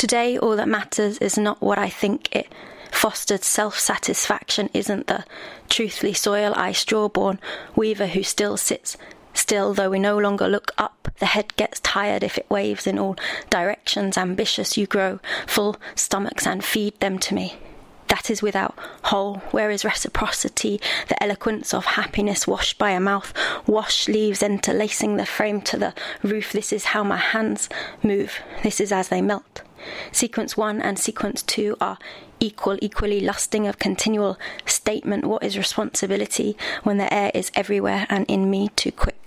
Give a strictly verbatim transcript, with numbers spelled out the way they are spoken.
Today, all that matters is not what I think it fostered self-satisfaction isn't the truthfully soil-eye straw-born weaver who still sits still, though we no longer look up. The head gets tired if it waves in all directions. Ambitious you grow, full stomachs, and feed them to me. That is without whole. Where is reciprocity, the eloquence of happiness washed by a mouth? Wash leaves interlacing the frame to the roof. This is how my hands move. This is as they melt. Sequence one and sequence two are equal, equally lusting of continual statement. What is responsibility when the air is everywhere and in me too quick?